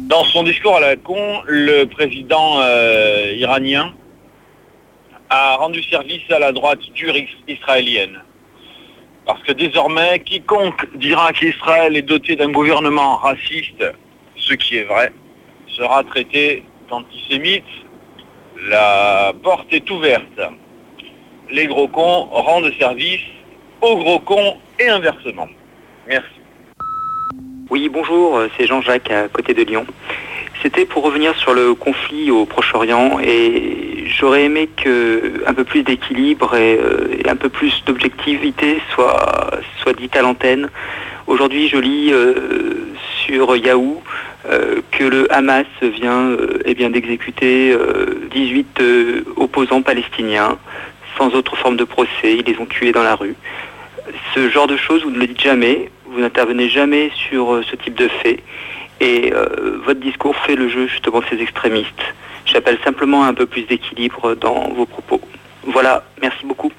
Dans son discours à la con, le président iranien a rendu service à la droite dure israélienne. Parce que désormais, quiconque dira qu'Israël est doté d'un gouvernement raciste, ce qui est vrai, sera traité d'antisémite. La porte est ouverte. Les gros cons rendent service aux gros cons et inversement. Merci. Oui, bonjour, c'est Jean-Jacques à côté de Lyon. C'était pour revenir sur le conflit au Proche-Orient et j'aurais aimé que un peu plus d'équilibre et un peu plus d'objectivité soit dite à l'antenne. Aujourd'hui, je lis sur Yahoo que le Hamas vient d'exécuter 18 opposants palestiniens sans autre forme de procès. Ils les ont tués dans la rue. Ce genre de choses, vous ne le dites jamais. Vous n'intervenez jamais sur ce type de fait. Et votre discours fait le jeu justement de ces extrémistes. J'appelle simplement un peu plus d'équilibre dans vos propos. Voilà, merci beaucoup.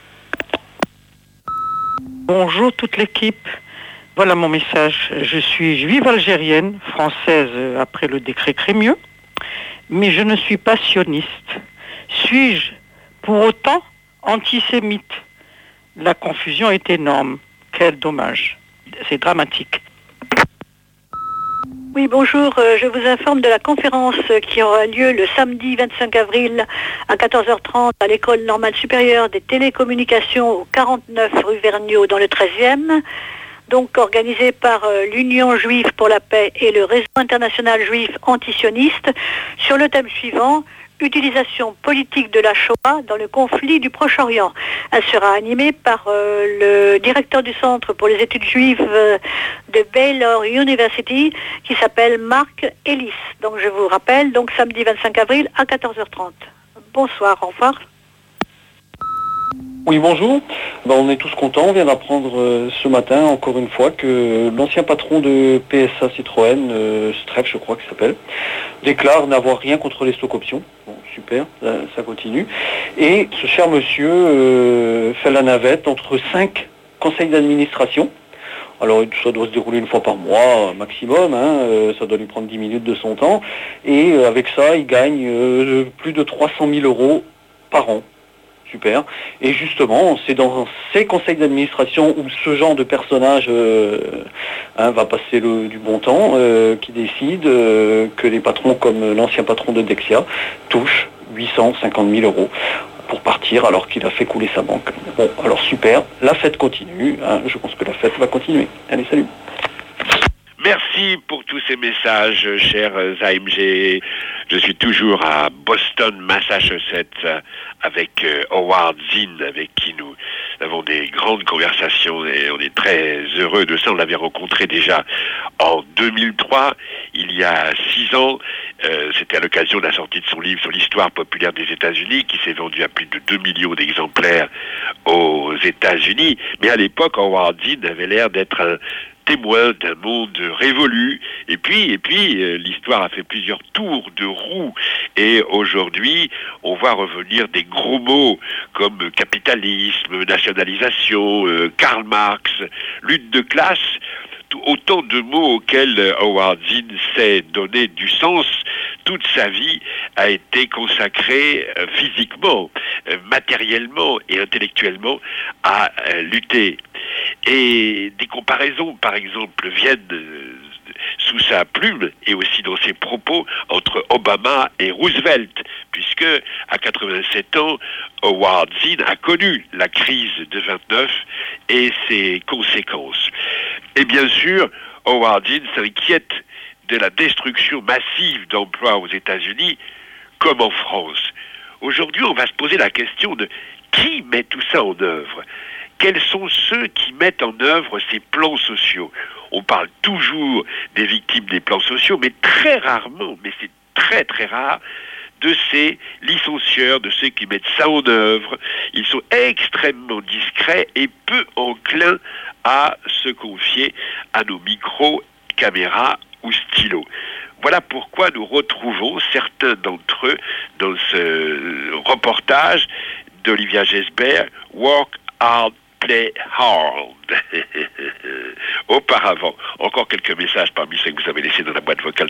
Bonjour toute l'équipe. Voilà mon message. Je suis juive algérienne, française après le décret Crémieux, mais je ne suis pas sioniste. Suis-je pour autant antisémite? La confusion est énorme. Quel dommage. C'est dramatique. Oui, bonjour. Je vous informe de la conférence qui aura lieu le samedi 25 avril à 14h30 à l'École normale supérieure des télécommunications au 49 rue Vergniaud dans le 13e. Donc organisée par l'Union juive pour la paix et le Réseau international juif antisioniste sur le thème suivant: utilisation politique de la Shoah dans le conflit du Proche-Orient. Elle sera animée par le directeur du Centre pour les études juives de Baylor University qui s'appelle Marc Ellis. Donc je vous rappelle, donc samedi 25 avril à 14h30. Bonsoir, au revoir. Oui, bonjour. On est tous contents. On vient d'apprendre ce matin, encore une fois, que l'ancien patron de PSA Citroën, Streff, je crois qu'il s'appelle, déclare n'avoir rien contre les stock options. Bon, super, ça continue. Et ce cher monsieur fait la navette entre 5 conseils d'administration. Alors ça doit se dérouler une fois par mois maximum, ça doit lui prendre 10 minutes de son temps. Et avec ça, il gagne plus de 300 000 euros par an. Super. Et justement, c'est dans ces conseils d'administration où ce genre de personnage va passer du bon temps, qui décide que les patrons comme l'ancien patron de Dexia touchent 850 000 euros pour partir alors qu'il a fait couler sa banque. Bon, alors super, la fête continue, je pense que la fête va continuer. Allez, salut. Merci pour tous ces messages, chers AMG. Je suis toujours à Boston, Massachusetts, avec Howard Zinn, avec qui nous avons des grandes conversations et on est très heureux de ça. On l'avait rencontré déjà en 2003, il y a 6 ans. C'était à l'occasion de la sortie de son livre sur l'histoire populaire des États-Unis, qui s'est vendu à plus de 2 millions d'exemplaires aux États-Unis. Mais à l'époque, Howard Zinn avait l'air d'être un témoin d'un monde révolu. Et puis, l'histoire a fait plusieurs tours de roue. Et aujourd'hui, on voit revenir des gros mots comme capitalisme, nationalisation, Karl Marx, lutte de classe. Autant de mots auxquels Howard Zinn s'est donné du sens. Toute sa vie a été consacrée physiquement, matériellement et intellectuellement à lutter. Et des comparaisons, par exemple, viennent sous sa plume et aussi dans ses propos entre Obama et Roosevelt, puisque à 87 ans, Howard Zinn a connu la crise de 29 et ses conséquences. Et bien sûr, Howard Zinn s'inquiète de la destruction massive d'emplois aux États-Unis, comme en France. Aujourd'hui, on va se poser la question de qui met tout ça en œuvre ? Quels sont ceux qui mettent en œuvre ces plans sociaux ? On parle toujours des victimes des plans sociaux, mais très rarement, mais c'est très très rare, de ces licencieurs, de ceux qui mettent ça en œuvre. Ils sont extrêmement discrets et peu enclins à se confier à nos micros, caméras ou stylos. Voilà pourquoi nous retrouvons certains d'entre eux dans ce reportage d'Olivia Gesbert, Work Hard, Play Hard. Auparavant, encore quelques messages parmi ceux que vous avez laissés dans la boîte vocale de la Bastille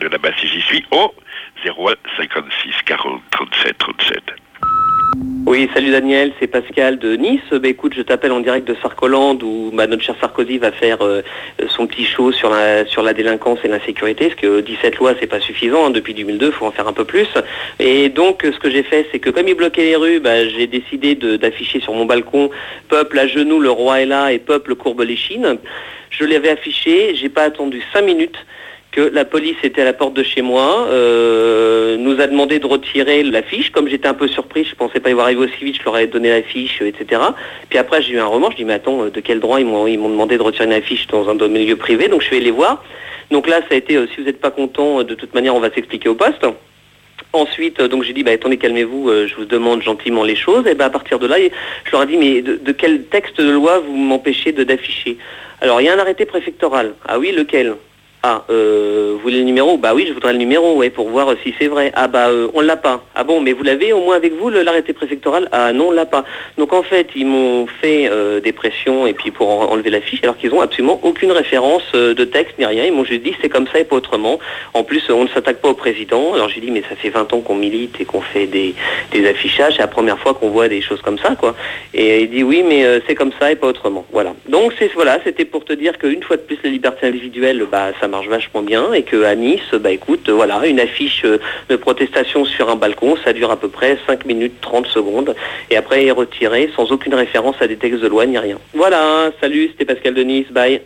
j'y suis au 01 56 40 37 37. Oui, salut Daniel, c'est Pascal de Nice. Écoute, je t'appelle en direct de Sarkoland où notre cher Sarkozy va faire son petit show sur la délinquance et l'insécurité, parce que 17 lois, c'est pas suffisant, hein, depuis 2002, il faut en faire un peu plus. Et donc, ce que j'ai fait, c'est que comme il bloquait les rues, j'ai décidé d'afficher sur mon balcon « Peuple à genoux, le roi est là » et « Peuple courbe l'échine ». Je l'avais affiché, j'ai pas attendu 5 minutes que la police était à la porte de chez moi, nous a demandé de retirer l'affiche. Comme j'étais un peu surpris, je pensais pas y voir arriver aussi vite, je leur ai donné l'affiche, etc. Puis après, j'ai eu un remords, je dis mais attends, de quel droit ils m'ont demandé de retirer une affiche dans un milieu privé, donc je suis allé les voir. Donc là, ça a été, si vous n'êtes pas content, de toute manière, on va s'expliquer au poste. Ensuite, donc j'ai dit, attendez, calmez-vous, je vous demande gentiment les choses. Et à partir de là, je leur ai dit, mais de quel texte de loi vous m'empêchez d'afficher? Alors, il y a un arrêté préfectoral. Ah oui, lequel? Ah, vous voulez le numéro? Bah oui, je voudrais le numéro, ouais, pour voir si c'est vrai. Ah on l'a pas. Ah bon, mais vous l'avez au moins avec vous, l'arrêté préfectoral? Ah non, on l'a pas. Donc en fait, ils m'ont fait des pressions et puis pour enlever la fiche, alors qu'ils ont absolument aucune référence de texte ni rien. Ils m'ont juste dit c'est comme ça et pas autrement. En plus, on ne s'attaque pas au président. Alors j'ai dit mais ça fait 20 ans qu'on milite et qu'on fait des affichages. C'est la première fois qu'on voit des choses comme ça, quoi. Et il dit oui, mais c'est comme ça et pas autrement. Voilà. Donc c'était pour te dire qu'une fois de plus, les libertés individuelles, ça marche vachement bien et qu'à Nice, écoute, voilà, une affiche de protestation sur un balcon, ça dure à peu près 5 minutes 30 secondes et après est retiré sans aucune référence à des textes de loi ni rien. Voilà, salut, c'était Pascal de Nice, bye.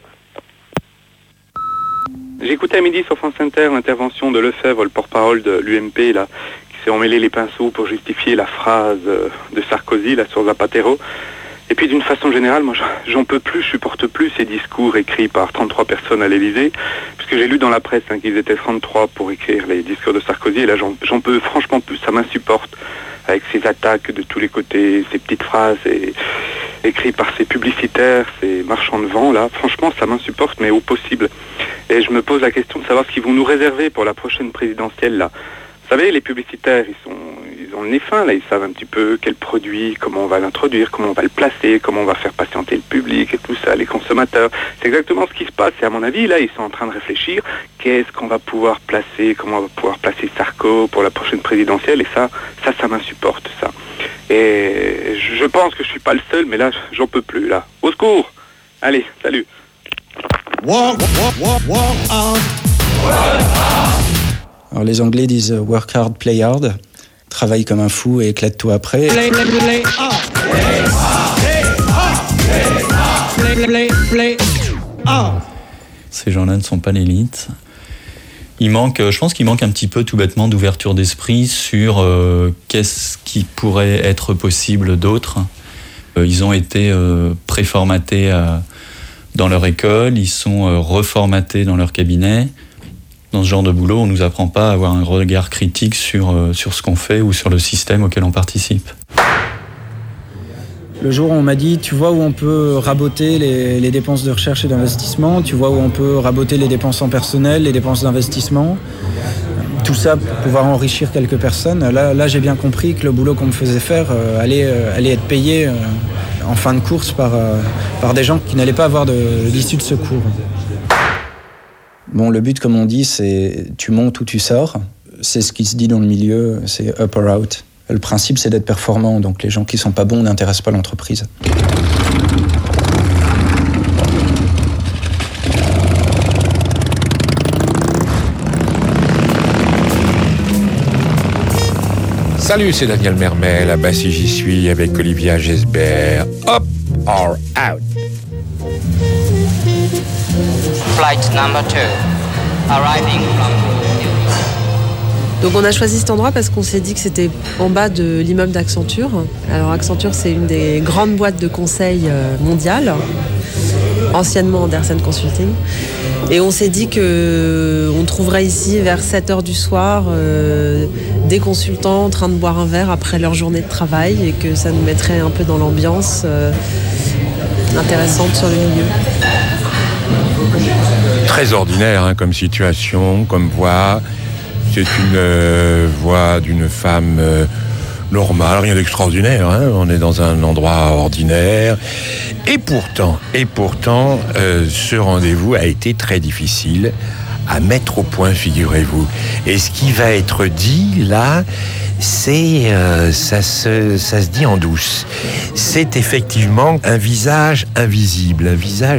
J'écoutais à midi sur France Inter l'intervention de Lefebvre, le porte-parole de l'UMP, là, qui s'est emmêlé les pinceaux pour justifier la phrase de Sarkozy, là, sur Zapatero. Et puis d'une façon générale, moi j'en peux plus, je supporte plus ces discours écrits par 33 personnes à l'Élysée, puisque j'ai lu dans la presse qu'ils étaient 33 pour écrire les discours de Sarkozy, et là j'en peux franchement plus, ça m'insupporte, avec ces attaques de tous les côtés, ces petites phrases écrites par ces publicitaires, ces marchands de vent, là, franchement ça m'insupporte, mais au possible. Et je me pose la question de savoir ce qu'ils vont nous réserver pour la prochaine présidentielle, là. Vous savez, les publicitaires, ils ont le nez fin, là, ils savent un petit peu quel produit, comment on va l'introduire, comment on va le placer, comment on va faire patienter le public et tout ça, les consommateurs. C'est exactement ce qui se passe. Et à mon avis, là, ils sont en train de réfléchir, qu'est-ce qu'on va pouvoir placer, comment on va pouvoir placer Sarko pour la prochaine présidentielle, et ça m'insupporte, ça. Et je pense que je suis pas le seul, mais là, j'en peux plus, là. Au secours! Allez, salut! Walk on. Alors les Anglais disent work hard, play hard. Travaille comme un fou et éclate-toi après. Ces gens-là ne sont pas l'élite. Je pense qu'il manque un petit peu tout bêtement d'ouverture d'esprit sur qu'est-ce qui pourrait être possible d'autre. Ils ont été préformatés dans leur école, ils sont reformatés dans leur cabinet. Dans ce genre de boulot, on ne nous apprend pas à avoir un regard critique sur ce qu'on fait ou sur le système auquel on participe. Le jour où on m'a dit, tu vois où on peut raboter les dépenses de recherche et d'investissement, tu vois où on peut raboter les dépenses en personnel, les dépenses d'investissement, tout ça pour pouvoir enrichir quelques personnes. Là j'ai bien compris que le boulot qu'on me faisait faire allait être payé en fin de course par des gens qui n'allaient pas avoir d'issue de secours. Bon, le but, comme on dit, c'est tu montes ou tu sors. C'est ce qui se dit dans le milieu, c'est up or out. Le principe, c'est d'être performant, donc les gens qui sont pas bons n'intéressent pas l'entreprise. Salut, c'est Daniel Mermel, à Bassi j'y suis, avec Olivia Gesbert. Up or out. Flight number 2, arriving from... Donc on a choisi cet endroit parce qu'on s'est dit que c'était en bas de l'immeuble d'Accenture. Alors Accenture, c'est une des grandes boîtes de conseil mondiales, anciennement Andersen Consulting. Et on s'est dit qu'on trouverait ici vers 7h du soir des consultants en train de boire un verre après leur journée de travail et que ça nous mettrait un peu dans l'ambiance intéressante sur le milieu. Très ordinaire comme situation, comme voix. C'est une voix d'une femme normale, rien d'extraordinaire. On est dans un endroit ordinaire. Et pourtant, ce rendez-vous a été très difficile à mettre au point, figurez-vous. Et ce qui va être dit là, c'est ça se dit en douce. C'est effectivement un visage invisible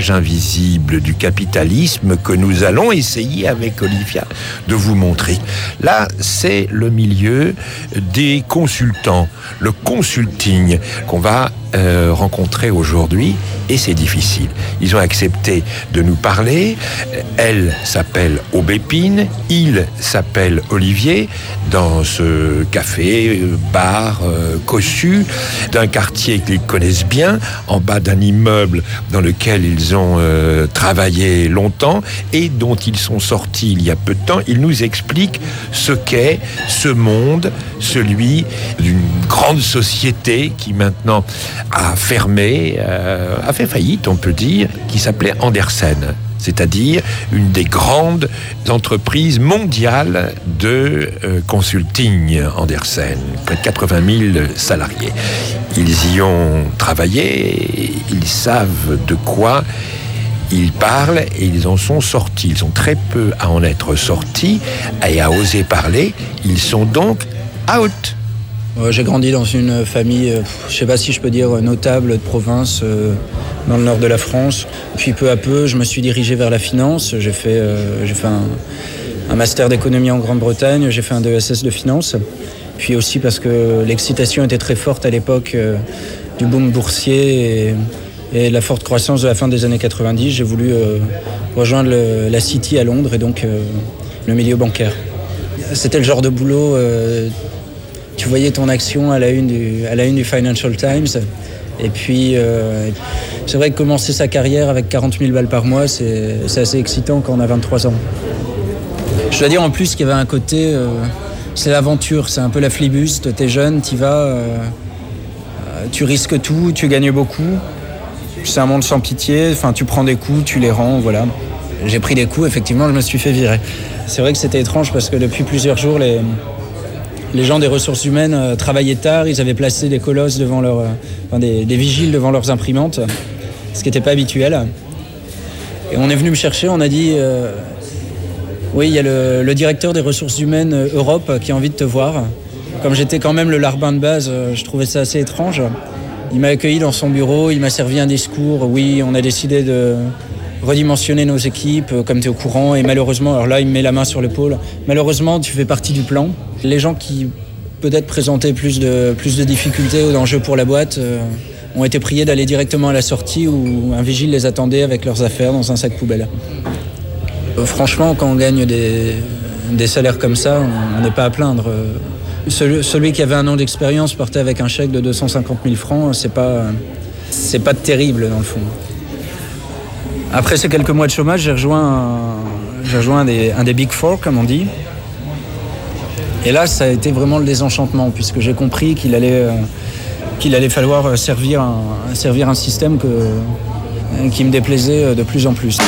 du capitalisme que nous allons essayer avec Olivia de vous montrer. Là, c'est le milieu des consultants, le consulting qu'on va rencontrer aujourd'hui, et c'est difficile. Ils ont accepté de nous parler. Elle s'appelle Aubépine, il s'appelle Olivier, dans ce café, bar, cossu, d'un quartier qu'ils connaissent bien, en bas d'un immeuble dans lequel ils ont travaillé longtemps et dont ils sont sortis il y a peu de temps. Ils nous expliquent ce qu'est ce monde, celui d'une grande société qui maintenant a fermé, a fait faillite, on peut dire, qui s'appelait Andersen. C'est-à-dire une des grandes entreprises mondiales de consulting, Andersen, près de 80 000 salariés. Ils y ont travaillé, ils savent de quoi ils parlent et ils en sont sortis. Ils sont très peu à en être sortis et à oser parler. Ils sont donc out. J'ai grandi dans une famille, je ne sais pas si je peux dire notable, de province, dans le nord de la France. Puis peu à peu, je me suis dirigé vers la finance. J'ai fait un master d'économie en Grande-Bretagne, j'ai fait un DESS de finance. Puis aussi parce que l'excitation était très forte à l'époque du boom boursier et la forte croissance de la fin des années 90. J'ai voulu rejoindre la City à Londres et donc le milieu bancaire. C'était le genre de boulot... Tu voyais ton action à la une du Financial Times. Et puis, c'est vrai que commencer sa carrière avec 40 000 balles par mois, c'est assez excitant quand on a 23 ans. Je dois dire en plus qu'il y avait un côté... c'est l'aventure, c'est un peu la flibuste. T'es jeune, t'y vas, tu risques tout, tu gagnes beaucoup. C'est un monde sans pitié. Enfin, tu prends des coups, tu les rends, voilà. J'ai pris des coups, effectivement, je me suis fait virer. C'est vrai que c'était étrange parce que depuis plusieurs jours, les gens des ressources humaines travaillaient tard, ils avaient placé des colosses devant des vigiles devant leurs imprimantes, ce qui n'était pas habituel. Et on est venu me chercher, on a dit oui, il y a le directeur des ressources humaines Europe qui a envie de te voir. Comme j'étais quand même le larbin de base, je trouvais ça assez étrange. Il m'a accueilli dans son bureau, il m'a servi un discours. Oui, on a décidé de redimensionner nos équipes, comme tu es au courant, et malheureusement, alors là, il me met la main sur l'épaule. Malheureusement, tu fais partie du plan. Les gens qui peut-être présentaient plus de difficultés ou d'enjeux pour la boîte ont été priés d'aller directement à la sortie où un vigile les attendait avec leurs affaires dans un sac poubelle. Franchement, quand on gagne des salaires comme ça, on n'est pas à plaindre. Celui qui avait un an d'expérience partait avec un chèque de 250 000 francs, c'est pas terrible dans le fond. Après ces quelques mois de chômage, j'ai rejoint un des Big Four, comme on dit. Et là, ça a été vraiment le désenchantement, puisque j'ai compris qu'il allait falloir servir un système qui me déplaisait de plus en plus.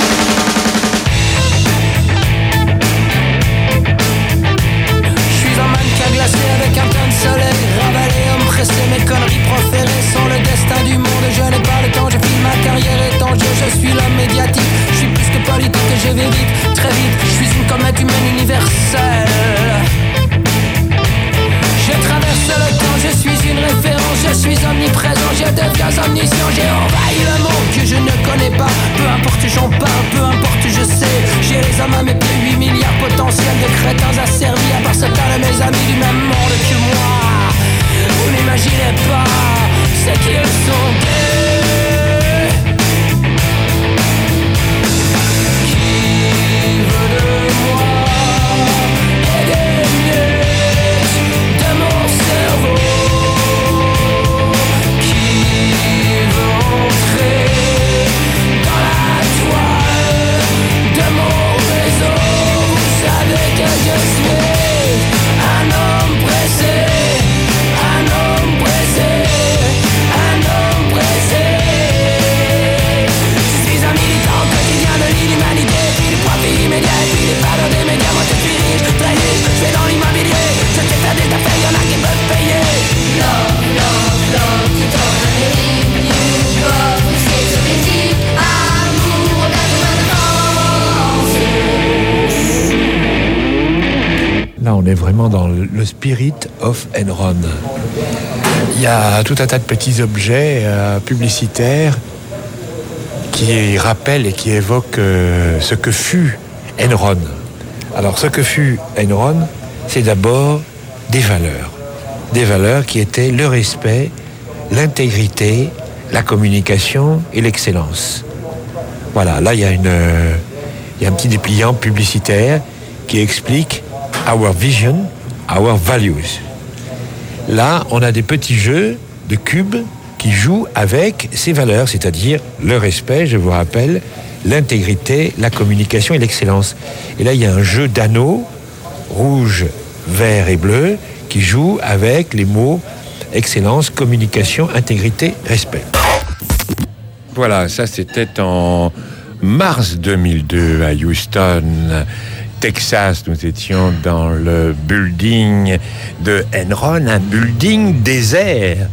Je suis l'homme médiatique, je suis plus que politique et je vais vite, très vite. Je suis une comète humaine universelle. Je traverse le temps, je suis une référence, je suis omniprésent, je deviens omniscient. J'ai envahi le monde que je ne connais pas, peu importe j'en parle, peu importe Là, on est vraiment dans le spirit of Enron. Il y a tout un tas de petits objets publicitaires qui rappellent et qui évoquent ce que fut Enron. Alors, ce que fut Enron, c'est d'abord des valeurs qui étaient le respect, l'intégrité, la communication et l'excellence. Voilà, là, il y a un petit dépliant publicitaire qui explique Our vision, our values. Là, on a des petits jeux de cubes qui jouent avec ces valeurs, c'est-à-dire le respect, je vous rappelle, l'intégrité, la communication et l'excellence. Et là, il y a un jeu d'anneaux, rouge, vert et bleu, qui joue avec les mots excellence, communication, intégrité, respect. Voilà, ça c'était en mars 2002 à Houston, Texas. Nous étions dans le building de Enron, un building désert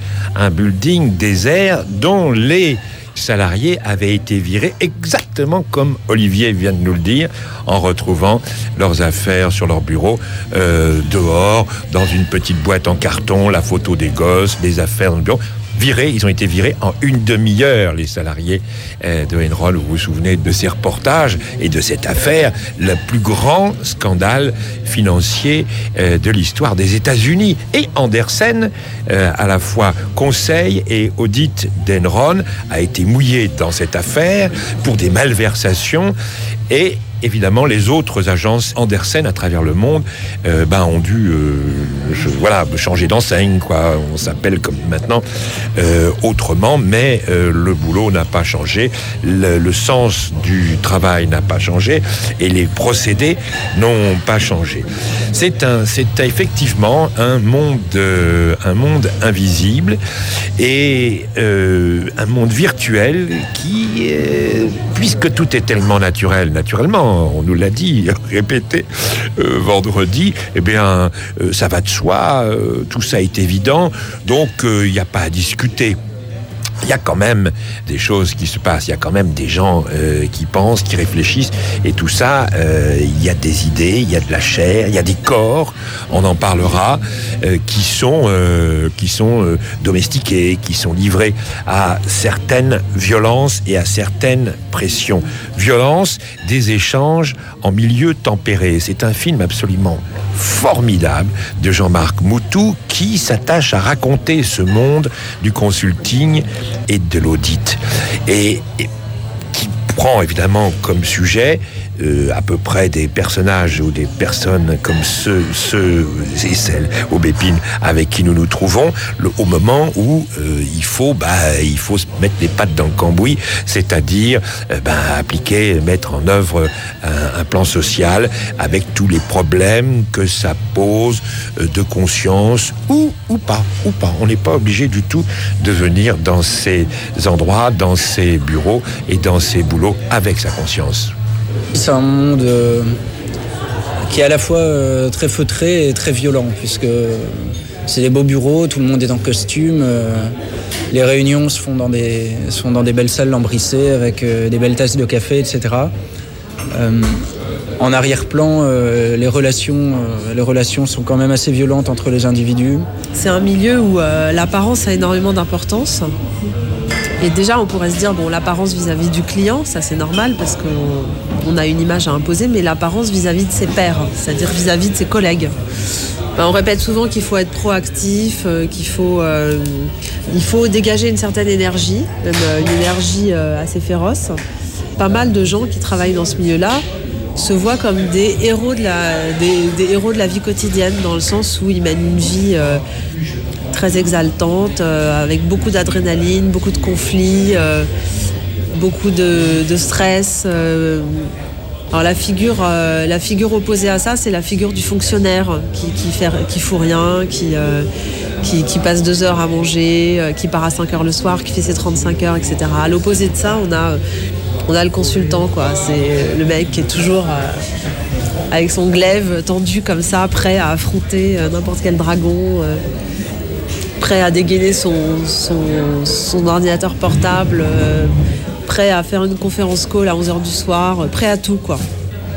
dont les salariés avaient été virés exactement comme Olivier vient de nous le dire, en retrouvant leurs affaires sur leur bureau, dehors, dans une petite boîte en carton, la photo des gosses, des affaires dans le bureau. Ils ont été virés en une demi-heure, les salariés de Enron. Vous vous souvenez de ces reportages et de cette affaire, le plus grand scandale financier de l'histoire des États-Unis. Et Andersen, à la fois conseil et audit d'Enron, a été mouillé dans cette affaire pour des malversations. Et évidemment, les autres agences Andersen à travers le monde ont dû changer d'enseigne, quoi. On s'appelle comme maintenant autrement, mais le boulot n'a pas changé, le sens du travail n'a pas changé et les procédés n'ont pas changé. C'est effectivement un monde invisible et un monde virtuel qui, puisque tout est tellement naturellement, on nous l'a dit, répété vendredi, ça va de soi, tout ça est évident, donc il n'y a pas à discuter. Il y a quand même des choses qui se passent, il y a quand même des gens qui pensent, qui réfléchissent, et tout ça, il y a des idées, il y a de la chair, il y a des corps, on en parlera, qui sont domestiqués, qui sont livrés à certaines violences et à certaines pressions. Violence des échanges en milieu tempéré. C'est un film absolument formidable de Jean-Marc Moutou qui s'attache à raconter ce monde du consulting et de l'audit et qui prend évidemment comme sujet à peu près des personnages ou des personnes comme ceux et celles aubépines avec qui nous nous trouvons au moment où il faut se mettre les pattes dans le cambouis, c'est-à-dire mettre en œuvre un plan social avec tous les problèmes que ça pose de conscience ou pas. On n'est pas obligé du tout de venir dans ces endroits, dans ces bureaux et dans ces boulots avec sa conscience. C'est un monde qui est à la fois très feutré et très violent, puisque c'est des beaux bureaux, tout le monde est en costume, les réunions se font dans des belles salles lambrissées avec des belles tasses de café, etc. En arrière-plan, les relations sont quand même assez violentes entre les individus. C'est un milieu où l'apparence a énormément d'importance. Et déjà, on pourrait se dire, l'apparence vis-à-vis du client, ça c'est normal parce qu'on a une image à imposer, mais l'apparence vis-à-vis de ses pairs, c'est-à-dire vis-à-vis de ses collègues. On répète souvent qu'il faut être proactif, il faut dégager une certaine énergie, même une énergie assez féroce. Pas mal de gens qui travaillent dans ce milieu-là se voient comme des héros de la vie quotidienne, dans le sens où ils mènent une vie très exaltante, avec beaucoup d'adrénaline, beaucoup de conflits, beaucoup de stress. Alors la figure opposée à ça, c'est la figure du fonctionnaire qui fout rien, qui passe 2 heures à manger, qui part à 5 heures le soir, qui fait ses 35 heures, etc. À l'opposé de ça, on a le consultant, quoi. C'est le mec qui est toujours avec son glaive tendu comme ça, prêt à affronter n'importe quel dragon, prêt à dégainer son ordinateur portable, prêt à faire une conférence call à 11h du soir, prêt à tout, quoi.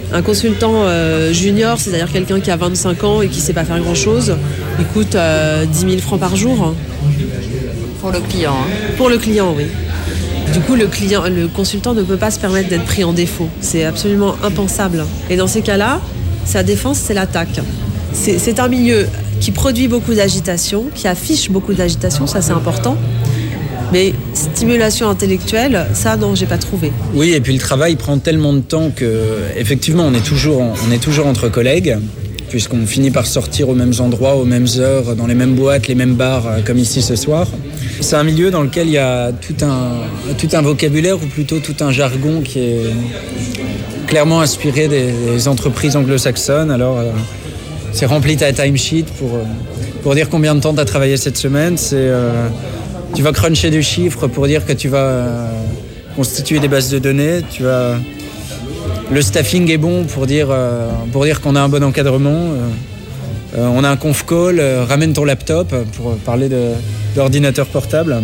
Un consultant junior, c'est-à-dire quelqu'un qui a 25 ans et qui ne sait pas faire grand-chose, il coûte 10 000 francs par jour. Pour le client. Pour le client, oui. Du coup, le consultant ne peut pas se permettre d'être pris en défaut. C'est absolument impensable. Et dans ces cas-là, sa défense, c'est l'attaque. C'est un milieu qui produit beaucoup d'agitation, qui affiche beaucoup d'agitation, ça c'est important. Mais stimulation intellectuelle, ça non, j'ai pas trouvé. Oui, et puis le travail prend tellement de temps que, effectivement, on est toujours entre collègues, puisqu'on finit par sortir aux mêmes endroits, aux mêmes heures, dans les mêmes boîtes, les mêmes bars, comme ici ce soir. C'est un milieu dans lequel il y a tout un vocabulaire, ou plutôt tout un jargon qui est clairement inspiré des entreprises anglo-saxonnes. Alors, c'est rempli ta timesheet pour dire combien de temps tu as travaillé cette semaine. Tu vas cruncher des chiffres pour dire que tu vas constituer des bases de données. Le staffing est bon pour dire qu'on a un bon encadrement. On a un conf call, ramène ton laptop pour parler d'ordinateur portable.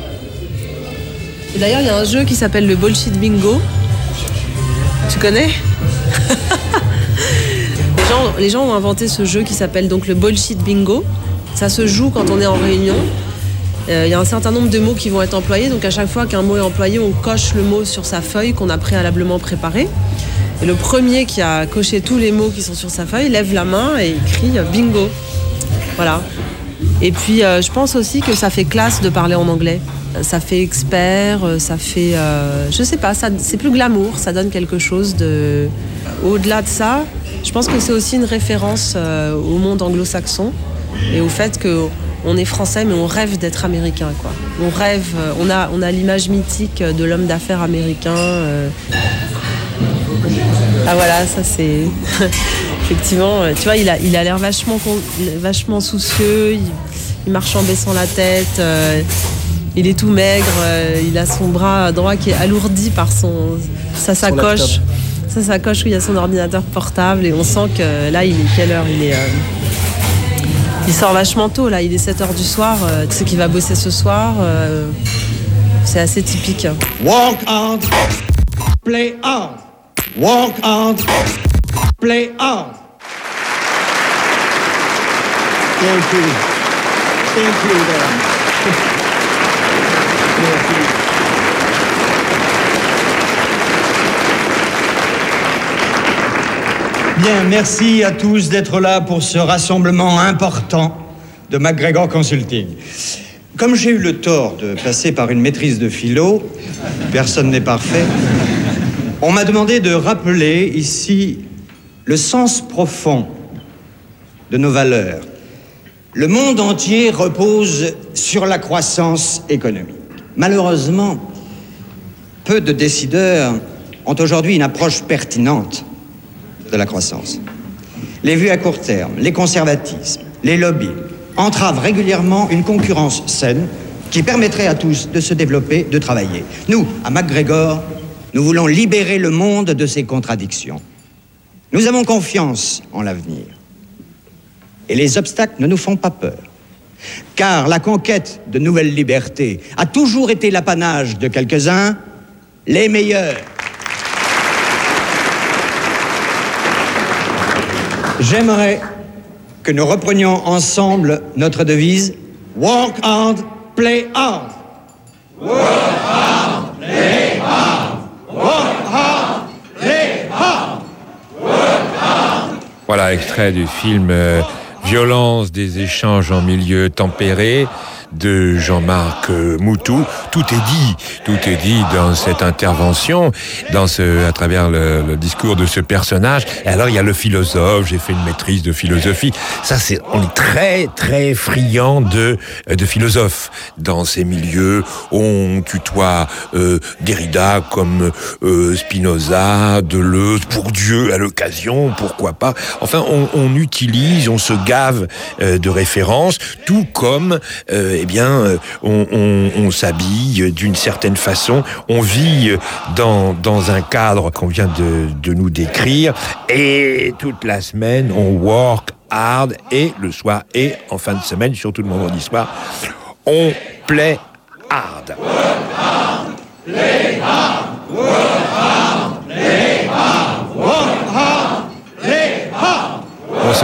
Et d'ailleurs, il y a un jeu qui s'appelle le Bullshit Bingo. Tu connais ? Les gens ont inventé ce jeu qui s'appelle donc le Bullshit Bingo. Ça se joue quand on est en réunion. Il y a un certain nombre de mots qui vont être employés. Donc à chaque fois qu'un mot est employé, on coche le mot sur sa feuille qu'on a préalablement préparée. Et le premier qui a coché tous les mots qui sont sur sa feuille lève la main et crie bingo. Voilà. Et puis je pense aussi que ça fait classe de parler en anglais. Ça fait expert, ça fait... je sais pas, c'est plus glamour, ça donne quelque chose de... Au-delà de ça, je pense que c'est aussi une référence au monde anglo-saxon et au fait qu'on est français mais on rêve d'être américain, quoi. On rêve, on a l'image mythique de l'homme d'affaires américain. Ah voilà, ça c'est... Effectivement, tu vois, il a l'air vachement soucieux, il marche en baissant la tête, il est tout maigre, il a son bras droit qui est alourdi par sa sacoche. Sa sacoche où il y a son ordinateur portable et on sent que là, il est quelle heure ? Il sort vachement tôt, là, il est 7h du soir, tu sais qu'il va bosser ce soir, c'est assez typique. Walk hard, play hard. Walk hard, play hard. Thank you. Thank you very much. Bien, merci à tous d'être là pour ce rassemblement important de MacGregor Consulting. Comme j'ai eu le tort de passer par une maîtrise de philo, personne n'est parfait, on m'a demandé de rappeler ici le sens profond de nos valeurs. Le monde entier repose sur la croissance économique. Malheureusement, peu de décideurs ont aujourd'hui une approche pertinente de la croissance. Les vues à court terme, les conservatismes, les lobbies entravent régulièrement une concurrence saine qui permettrait à tous de se développer, de travailler. Nous, à MacGregor, nous voulons libérer le monde de ces contradictions. Nous avons confiance en l'avenir. Et les obstacles ne nous font pas peur. Car la conquête de nouvelles libertés a toujours été l'apanage de quelques-uns, les meilleurs. J'aimerais que nous reprenions ensemble notre devise « Work hard, play hard ». Work hard, play hard. Work hard, play hard. Work hard. Voilà, extrait du film Violence des échanges en milieu tempéré de Jean-Marc Moutou. Tout est dit dans cette intervention, à travers le discours de ce personnage. Et alors il y a le philosophe, j'ai fait une maîtrise de philosophie. Ça on est très très friand de philosophes dans ces milieux. On tutoie Derrida comme Spinoza, Deleuze, Bourdieu à l'occasion, pourquoi pas. Enfin, on utilise, on se gave de références, tout comme on s'habille d'une certaine façon, on vit dans un cadre qu'on vient de nous décrire, et toute la semaine on work hard, et le soir et en fin de semaine, surtout le vendredi soir, on play hard. Work hard, play hard, work hard, play hard, work hard.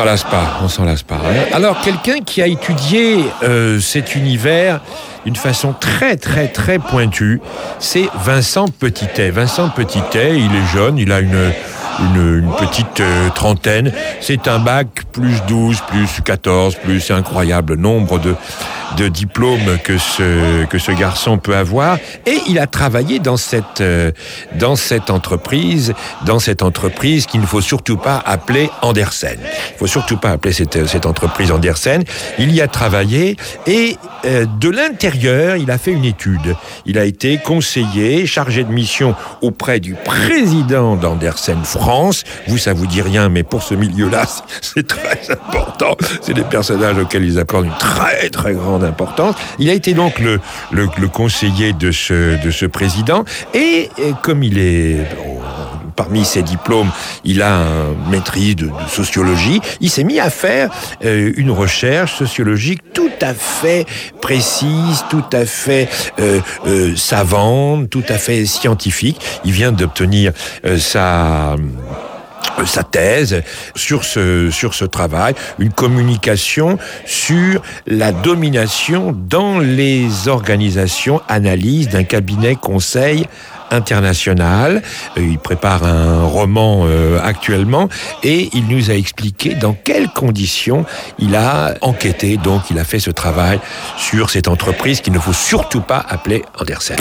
s'en lasse pas, on s'en lasse pas. Alors, quelqu'un qui a étudié cet univers d'une façon très, très, très pointue, c'est Vincent Petitet. Vincent Petitet, il est jeune, il a une petite trentaine. C'est un bac plus 12, plus 14, plus incroyable nombre de diplômes que ce garçon peut avoir. Et il a travaillé dans cette entreprise qu'il ne faut surtout pas appeler Andersen. Il ne faut surtout pas appeler cette entreprise Andersen. Il y a travaillé et de l'intérieur, il a fait une étude. Il a été conseiller, chargé de mission auprès du président d'Andersen France. Vous, ça vous dit rien, mais pour ce milieu-là, c'est très important. C'est des personnages auxquels ils accordent une très, très grande importance. Il a été donc le conseiller de ce président. Et comme il est... Parmi ses diplômes, il a une maîtrise de sociologie. Il s'est mis à faire une recherche sociologique tout à fait précise, tout à fait savante, tout à fait scientifique. Il vient d'obtenir sa thèse sur ce travail, une communication sur la domination dans les organisations analyse d'un cabinet conseil international. Il prépare un roman actuellement et il nous a expliqué dans quelles conditions il a enquêté. Donc il a fait ce travail sur cette entreprise qu'il ne faut surtout pas appeler Andersen.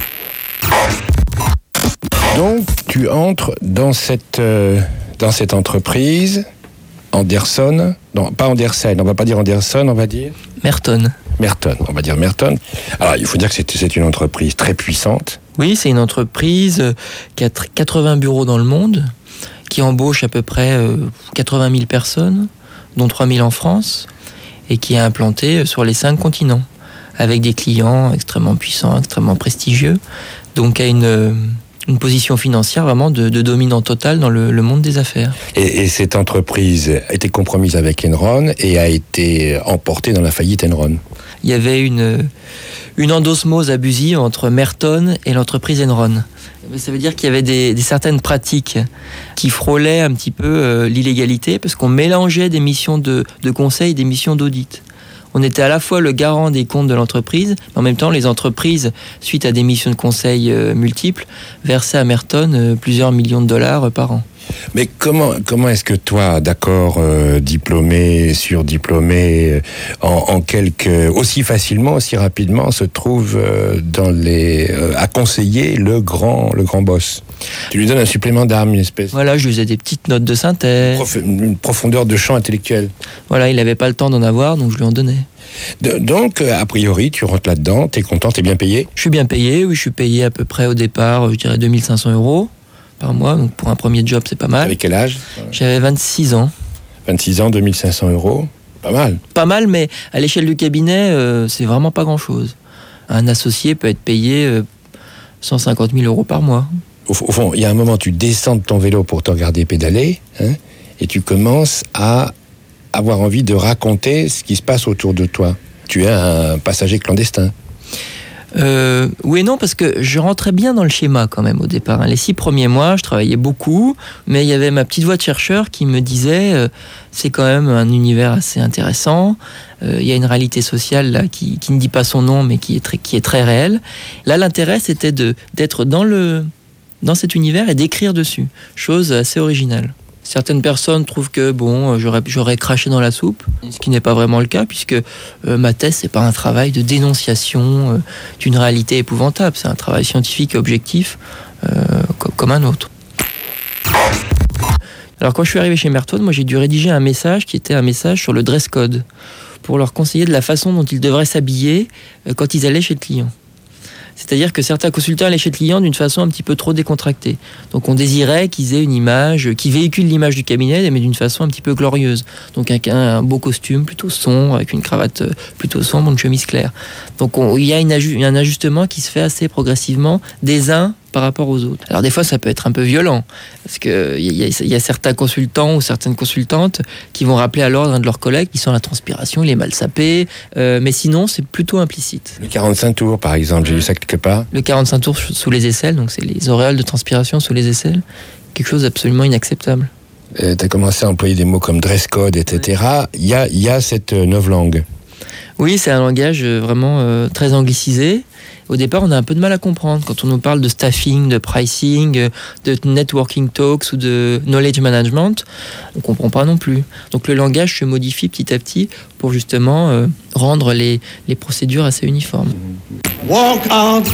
Donc tu entres dans cette entreprise Andersen, non pas Andersen, on va pas dire Andersen, on va dire Merton, on va dire Merton. Alors il faut dire que c'est une entreprise très puissante. Oui, c'est une entreprise qui a 80 bureaux dans le monde, qui embauche à peu près 80 000 personnes, dont 3 000 en France, et qui est implantée sur les 5 continents, avec des clients extrêmement puissants, extrêmement prestigieux, donc a une position financière vraiment de dominant total dans le monde des affaires. Et cette entreprise a été compromise avec Enron et a été emportée dans la faillite Enron. Il y avait une endosmose abusive entre Merton et l'entreprise Enron. Ça veut dire qu'il y avait des certaines pratiques qui frôlaient un petit peu l'illégalité, parce qu'on mélangeait des missions de conseil et des missions d'audit. On était à la fois le garant des comptes de l'entreprise, mais en même temps, les entreprises, suite à des missions de conseil multiples, versaient à Merton plusieurs millions de dollars par an. Mais comment est-ce que toi, d'accord, diplômé, surdiplômé, aussi facilement, aussi rapidement, se trouve à conseiller le grand boss? Tu lui donnes un supplément d'âme, une espèce. Voilà, je lui faisais des petites notes de synthèse. Une profondeur de champ intellectuel. Voilà, il n'avait pas le temps d'en avoir, donc je lui en donnais. Donc, a priori, tu rentres là-dedans, t'es content, t'es bien payé? Je suis bien payé, oui, je suis payé à peu près au départ, je dirais 2 500 € par mois, donc pour un premier job, c'est pas mal. Avec quel âge? J'avais 26 ans. 26 ans, 2 500 €, pas mal. Pas mal, mais à l'échelle du cabinet, c'est vraiment pas grand-chose. Un associé peut être payé 150 000 € par mois. Au fond, il y a un moment, tu descends de ton vélo pour te regarder pédaler, et tu commences à avoir envie de raconter ce qui se passe autour de toi. Tu es un passager clandestin. Oui et non, parce que je rentrais bien dans le schéma quand même au départ. Les 6 premiers mois, je travaillais beaucoup, mais il y avait ma petite voix de chercheur qui me disait c'est quand même un univers assez intéressant. Il y a une réalité sociale là qui ne dit pas son nom, mais qui est très réelle. Là, l'intérêt, c'était d'être dans cet univers et d'écrire dessus, chose assez originale. Certaines personnes trouvent que j'aurais craché dans la soupe, ce qui n'est pas vraiment le cas, puisque ma thèse, c'est pas un travail de dénonciation d'une réalité épouvantable, c'est un travail scientifique et objectif comme un autre. Alors quand je suis arrivé chez Merton, moi j'ai dû rédiger un message qui était un message sur le dress code, pour leur conseiller de la façon dont ils devraient s'habiller quand ils allaient chez le client. C'est-à-dire que certains consultants allaient chez le client d'une façon un petit peu trop décontractée. Donc on désirait qu'ils aient une image, qui véhicule l'image du cabinet, mais d'une façon un petit peu glorieuse. Donc un beau costume plutôt sombre, avec une cravate plutôt sombre, une chemise claire. Donc il y a un ajustement qui se fait assez progressivement des uns par rapport aux autres. Alors des fois ça peut être un peu violent, parce qu'il y a certains consultants ou certaines consultantes qui vont rappeler à l'ordre un de leurs collègues qui sent la transpiration, il est mal sapé, mais sinon c'est plutôt implicite. Le 45 tours par exemple, j'ai lu ça quelque part. Le 45 tours sous les aisselles, donc c'est les auréoles de transpiration sous les aisselles, quelque chose d'absolument inacceptable. Tu as commencé à employer des mots comme dress code, etc. Il y a cette novlangue. Oui, c'est un langage vraiment très anglicisé. Au départ, on a un peu de mal à comprendre. Quand on nous parle de staffing, de pricing, de networking talks ou de knowledge management, on ne comprend pas non plus. Donc le langage se modifie petit à petit pour justement rendre les procédures assez uniformes. Walk hard,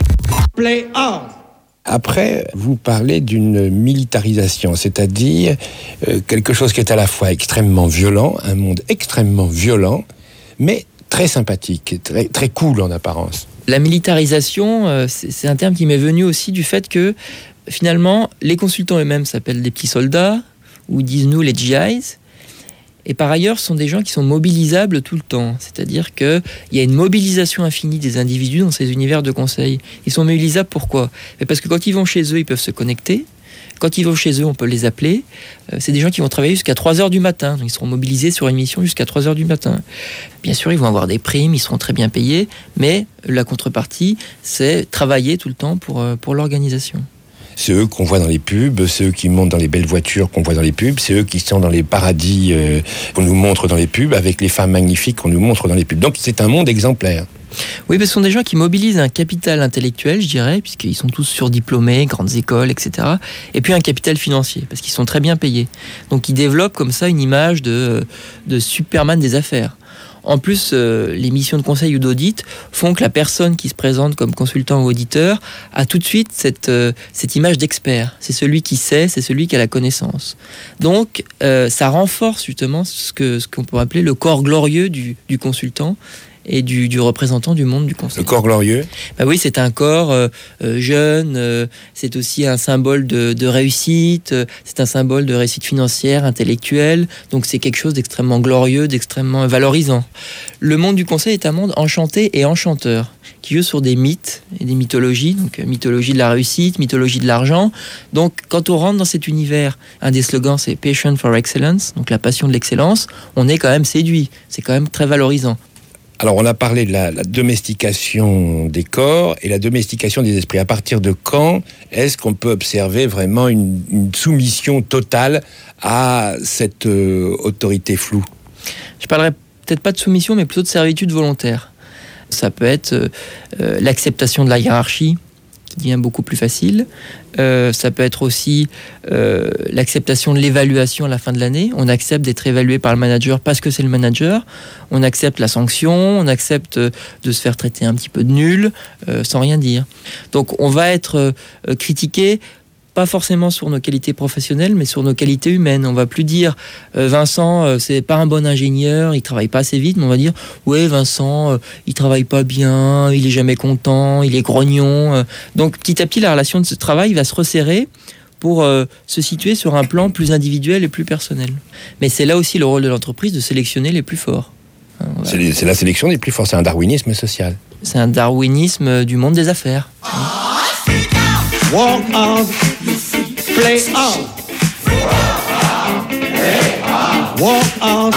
play hard. Après, vous parlez d'une militarisation, c'est-à-dire quelque chose qui est à la fois extrêmement violent, un monde extrêmement violent, mais très sympathique, très, très cool en apparence. La militarisation, c'est un terme qui m'est venu aussi du fait que, finalement, les consultants eux-mêmes s'appellent des petits soldats, ou disent-nous les GIs, et par ailleurs, ce sont des gens qui sont mobilisables tout le temps. C'est-à-dire qu'il y a une mobilisation infinie des individus dans ces univers de conseil. Ils sont mobilisables pourquoi ? Parce que quand ils vont chez eux, ils peuvent se connecter. Quand ils vont chez eux, on peut les appeler. C'est des gens qui vont travailler jusqu'à 3h du matin. Donc ils seront mobilisés sur une mission jusqu'à 3h du matin. Bien sûr, ils vont avoir des primes, ils seront très bien payés, mais la contrepartie, c'est travailler tout le temps pour l'organisation. C'est eux qu'on voit dans les pubs, c'est eux qui montent dans les belles voitures qu'on voit dans les pubs, c'est eux qui sont dans les paradis qu'on nous montre dans les pubs, avec les femmes magnifiques qu'on nous montre dans les pubs. Donc c'est un monde exemplaire. Oui, parce que ce sont des gens qui mobilisent un capital intellectuel, je dirais, puisqu'ils sont tous surdiplômés, grandes écoles, etc. Et puis un capital financier, parce qu'ils sont très bien payés. Donc ils développent comme ça une image de Superman des affaires. En plus, les missions de conseil ou d'audit font que la personne qui se présente comme consultant ou auditeur a tout de suite cette image d'expert. C'est celui qui sait, c'est celui qui a la connaissance. Donc, ça renforce justement ce qu'on peut appeler le corps glorieux du consultant et du représentant du monde du conseil. Le corps glorieux ? Bah oui, c'est un corps jeune, c'est aussi un symbole de réussite, c'est un symbole de réussite financière, intellectuelle, donc c'est quelque chose d'extrêmement glorieux, d'extrêmement valorisant. Le monde du conseil est un monde enchanté et enchanteur, qui joue sur des mythes et des mythologies, donc mythologie de la réussite, mythologie de l'argent. Donc quand on rentre dans cet univers, un des slogans c'est « Passion for Excellence », donc la passion de l'excellence, on est quand même séduit, c'est quand même très valorisant. Alors, on a parlé de la domestication des corps et la domestication des esprits. À partir de quand est-ce qu'on peut observer vraiment une soumission totale à cette autorité floue ? Je parlerai peut-être pas de soumission, mais plutôt de servitude volontaire. Ça peut être l'acceptation de la hiérarchie, qui devient beaucoup plus facile. Ça peut être aussi l'acceptation de l'évaluation à la fin de l'année. On accepte d'être évalué par le manager parce que c'est le manager. On accepte la sanction, on accepte de se faire traiter un petit peu de nul, sans rien dire. Donc on va être critiqué, pas forcément sur nos qualités professionnelles, mais sur nos qualités humaines. On va plus dire Vincent, c'est pas un bon ingénieur, il travaille pas assez vite, mais on va dire ouais, Vincent, il travaille pas bien, il est jamais content, il est grognon. Donc petit à petit, la relation de ce travail va se resserrer pour se situer sur un plan plus individuel et plus personnel. Mais c'est là aussi le rôle de l'entreprise de sélectionner les plus forts. C'est la sélection des plus forts, c'est un darwinisme social. C'est un darwinisme du monde des affaires. Walk hard, play hard. Walk hard,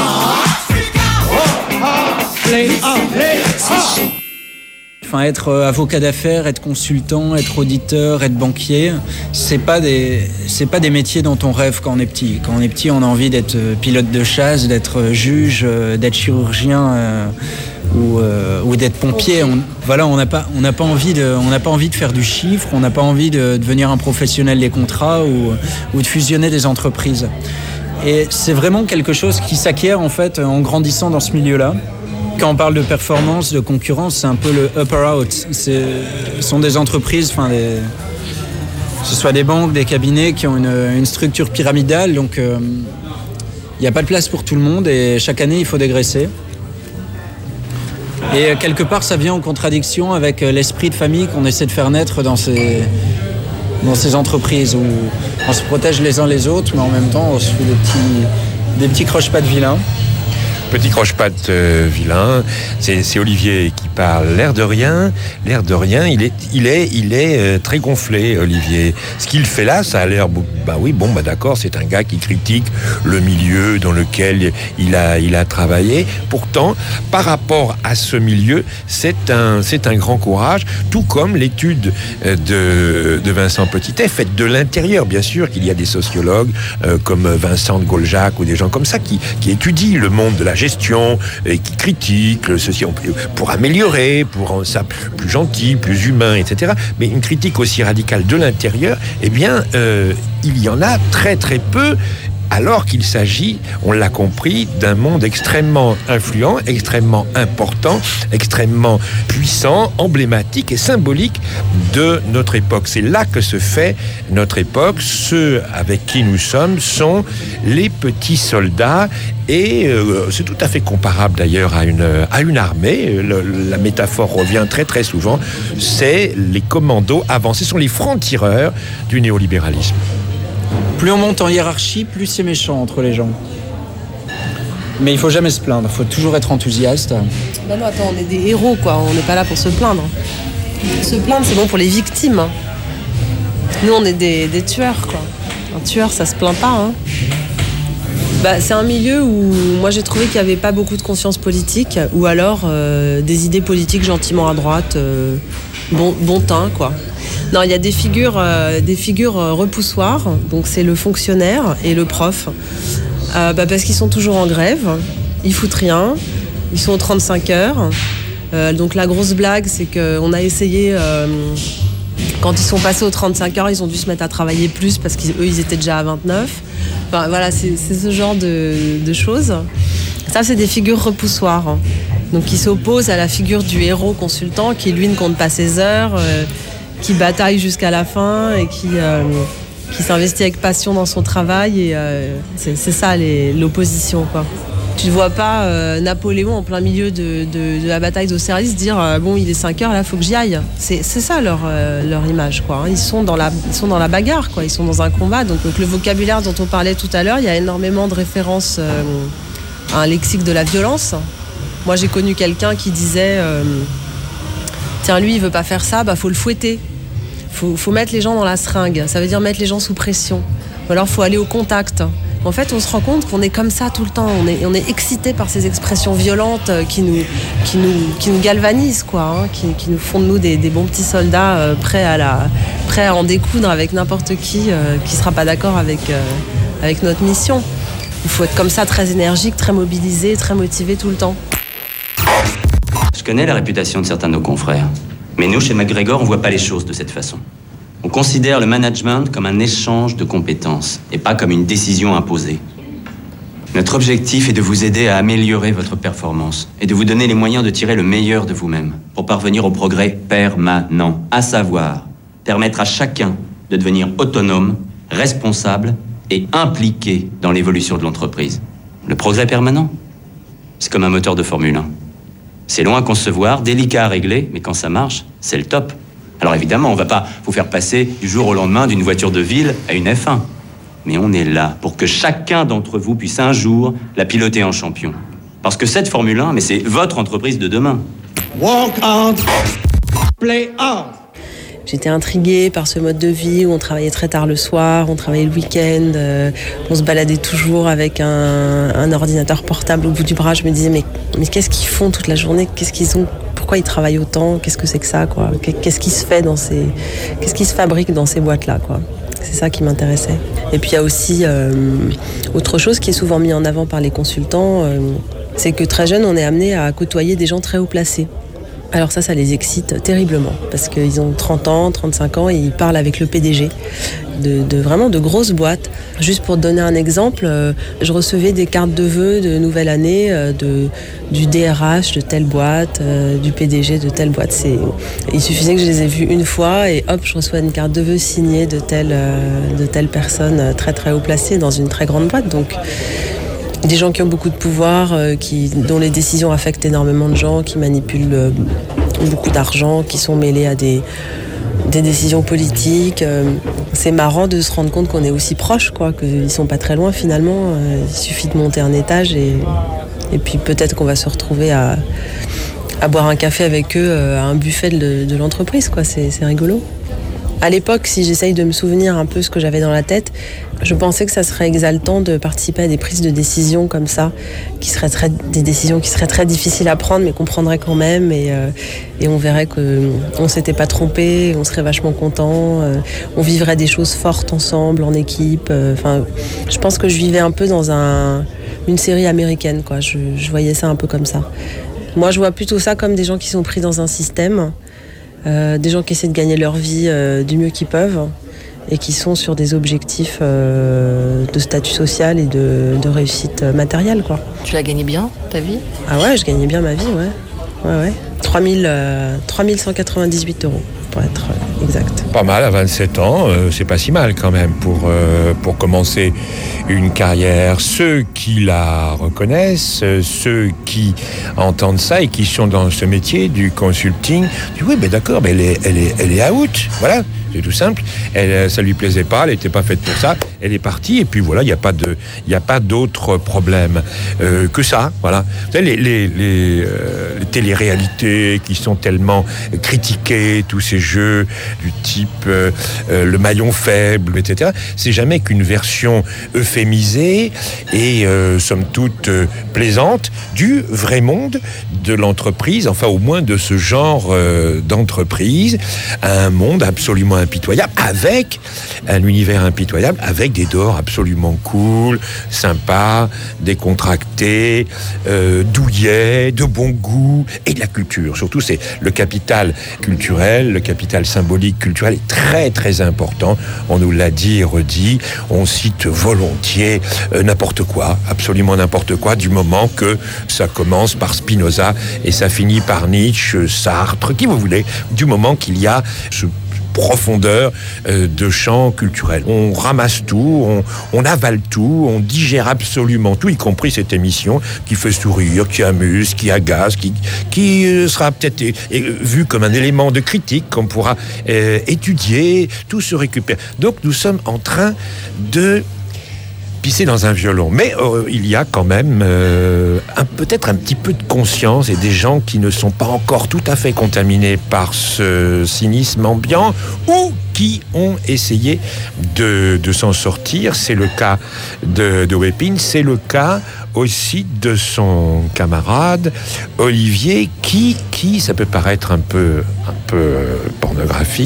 play hard. Enfin, être avocat d'affaires, être consultant, être auditeur, être banquier, c'est pas des métiers dont on rêve quand on est petit. Quand on est petit, on a envie d'être pilote de chasse, d'être juge, d'être chirurgien. Ou d'être pompier. On n'a pas envie de faire du chiffre, on n'a pas envie de devenir un professionnel des contrats ou de fusionner des entreprises. Et c'est vraiment quelque chose qui s'acquiert en fait en grandissant dans ce milieu-là. Quand on parle de performance, de concurrence, c'est un peu le upper-out. Ce sont des entreprises, que ce soit des banques, des cabinets qui ont une structure pyramidale, donc il n'y a pas de place pour tout le monde et chaque année il faut dégraisser. Et quelque part, ça vient en contradiction avec l'esprit de famille qu'on essaie de faire naître dans ces entreprises où on se protège les uns les autres, mais en même temps, on se fait des petits croche-pattes vilains. Petit croche-patte vilain, c'est Olivier qui parle. L'air de rien, il est très gonflé, Olivier. Ce qu'il fait là, ça a l'air, d'accord, c'est un gars qui critique le milieu dans lequel il a travaillé. Pourtant, par rapport à ce milieu, c'est un grand courage, tout comme l'étude de Vincent Petitet, faite de l'intérieur. Bien sûr qu'il y a des sociologues comme Vincent de Gauljac ou des gens comme ça qui étudient le monde de la gestion et qui critiquent ceci pour améliorer, pour rendre ça plus gentil, plus humain, etc. Mais une critique aussi radicale de l'intérieur, il y en a très très peu, alors qu'il s'agit, on l'a compris, d'un monde extrêmement influent, extrêmement important, extrêmement puissant, emblématique et symbolique de notre époque. C'est là que se fait notre époque. Ceux avec qui nous sommes sont les petits soldats, et c'est tout à fait comparable d'ailleurs à une armée. La métaphore revient très très souvent. C'est les commandos avancés, ce sont les francs-tireurs du néolibéralisme. Plus on monte en hiérarchie, plus c'est méchant entre les gens. Mais il faut jamais se plaindre, il faut toujours être enthousiaste. Ben non, attends, on est des héros, quoi. On n'est pas là pour se plaindre. Se plaindre, c'est bon pour les victimes. Nous, on est des tueurs, quoi. Un tueur, ça se plaint pas, hein. C'est un milieu où moi j'ai trouvé qu'il n'y avait pas beaucoup de conscience politique, ou alors des idées politiques gentiment à droite, bon teint, quoi. Non, il y a des figures repoussoires, donc c'est le fonctionnaire et le prof, parce qu'ils sont toujours en grève, ils foutent rien, ils sont aux 35 heures. Donc la grosse blague, c'est qu'on a essayé, quand ils sont passés aux 35 heures, ils ont dû se mettre à travailler plus parce qu'eux, ils étaient déjà à 29. Enfin, voilà, c'est ce genre de choses. Ça, c'est des figures repoussoires. Donc qui s'opposent à la figure du héros consultant qui, lui, ne compte pas ses heures, qui bataille jusqu'à la fin et qui s'investit avec passion dans son travail. Et c'est ça l'opposition, quoi. Tu ne vois pas Napoléon en plein milieu de la bataille d'Austerlitz dire bon, il est 5 heures, là, il faut que j'y aille. C'est ça leur image, quoi. Ils sont dans la bagarre, quoi. Ils sont dans un combat. Donc le vocabulaire dont on parlait tout à l'heure, il y a énormément de références à un lexique de la violence. Moi, j'ai connu quelqu'un qui disait tiens, lui, il veut pas faire ça, faut le fouetter. Faut mettre les gens dans la seringue. Ça veut dire mettre les gens sous pression. Ou alors, faut aller au contact. En fait, on se rend compte qu'on est comme ça tout le temps. On est excité par ces expressions violentes qui nous galvanisent, quoi, hein, qui nous font de nous des bons petits soldats prêts à en découdre avec n'importe qui sera pas d'accord avec notre mission. Il faut être comme ça, très énergique, très mobilisé, très motivé tout le temps. Je connais la réputation de certains de nos confrères. Mais nous, chez MacGregor, on voit pas les choses de cette façon. On considère le management comme un échange de compétences et pas comme une décision imposée. Notre objectif est de vous aider à améliorer votre performance et de vous donner les moyens de tirer le meilleur de vous-même pour parvenir au progrès permanent, à savoir permettre à chacun de devenir autonome, responsable et impliqué dans l'évolution de l'entreprise. Le progrès permanent, c'est comme un moteur de Formule 1. C'est long à concevoir, délicat à régler, mais quand ça marche, c'est le top. Alors évidemment, on ne va pas vous faire passer du jour au lendemain d'une voiture de ville à une F1. Mais on est là pour que chacun d'entre vous puisse un jour la piloter en champion. Parce que cette Formule 1, mais c'est votre entreprise de demain. Walk hard, play hard. J'étais intriguée par ce mode de vie où on travaillait très tard le soir, on travaillait le week-end, on se baladait toujours avec un ordinateur portable au bout du bras. Je me disais, mais qu'est-ce qu'ils font toute la journée ? Qu'est-ce qu'ils ont ? Pourquoi ils travaillent autant ? Qu'est-ce que c'est que ça, quoi ? Qu'est-ce qui se fait qu'est-ce qui se fabrique dans ces boîtes-là, quoi ? C'est ça qui m'intéressait. Et puis il y a aussi autre chose qui est souvent mis en avant par les consultants, c'est que très jeune, on est amené à côtoyer des gens très haut placés. Alors ça les excite terriblement parce qu'ils ont 30 ans, 35 ans et ils parlent avec le PDG vraiment de grosses boîtes. Juste pour te donner un exemple, je recevais des cartes de vœux de nouvelle année du DRH de telle boîte, du PDG de telle boîte. Il suffisait que je les ai vus une fois et hop, je reçois une carte de vœux signée de telle personne très très haut placée dans une très grande boîte. Donc des gens qui ont beaucoup de pouvoir, dont les décisions affectent énormément de gens, qui manipulent beaucoup d'argent, qui sont mêlés à des décisions politiques. C'est marrant de se rendre compte qu'on est aussi proches, quoi, qu'ils sont pas très loin finalement. Il suffit de monter un étage et puis peut-être qu'on va se retrouver à à boire un café avec eux à un buffet de l'entreprise, quoi. C'est rigolo. À l'époque, si j'essaye de me souvenir un peu ce que j'avais dans la tête, je pensais que ça serait exaltant de participer à des prises de décisions comme ça, des décisions qui seraient très difficiles à prendre, mais qu'on prendrait quand même, et on verrait qu'on s'était pas trompé, on serait vachement content, on vivrait des choses fortes ensemble, en équipe. Je pense que je vivais un peu dans une série américaine, quoi. Je voyais ça un peu comme ça. Moi, je vois plutôt ça comme des gens qui sont pris dans un système. Des gens qui essaient de gagner leur vie du mieux qu'ils peuvent et qui sont sur des objectifs de statut social et de réussite matérielle, quoi. Tu l'as gagné bien, ta vie ? Ah ouais, je gagnais bien ma vie, ouais. 3198 €, pour être exact. Pas mal, à 27 ans, c'est pas si mal quand même pour commencer une carrière. Ceux qui la reconnaissent, ceux qui entendent ça et qui sont dans ce métier du consulting, disent oui, mais d'accord, mais elle est out, voilà. C'est tout simple. Ça lui plaisait pas, elle n'était pas faite pour ça. Elle est partie et puis voilà, il y a pas d'autre problème que ça. Voilà. Vous savez, les téléréalités qui sont tellement critiquées, tous ces jeux du type le maillon faible, etc. C'est jamais qu'une version euphémisée et somme toute plaisante du vrai monde de l'entreprise, enfin au moins de ce genre d'entreprise, un monde absolument impitoyable, avec un univers impitoyable, avec des dehors absolument cool, sympas, décontractés, douillets, de bon goût, et de la culture. Surtout, c'est le capital culturel, le capital symbolique culturel est très très important. On nous l'a dit et redit, on cite volontiers n'importe quoi, absolument n'importe quoi, du moment que ça commence par Spinoza et ça finit par Nietzsche, Sartre, qui vous voulez, du moment qu'il y a ce profondeur de champ culturel. On ramasse tout, on avale tout, on digère absolument tout, y compris cette émission qui fait sourire, qui amuse, qui agace, qui sera peut-être vu comme un élément de critique qu'on pourra étudier, tout se récupère. Donc nous sommes en train de pisser dans un violon. Mais il y a quand même peut-être un petit peu de conscience et des gens qui ne sont pas encore tout à fait contaminés par ce cynisme ambiant ou qui ont essayé de s'en sortir. C'est le cas de Wépine, c'est le cas aussi de son camarade Olivier qui ça peut paraître un peu pornographique,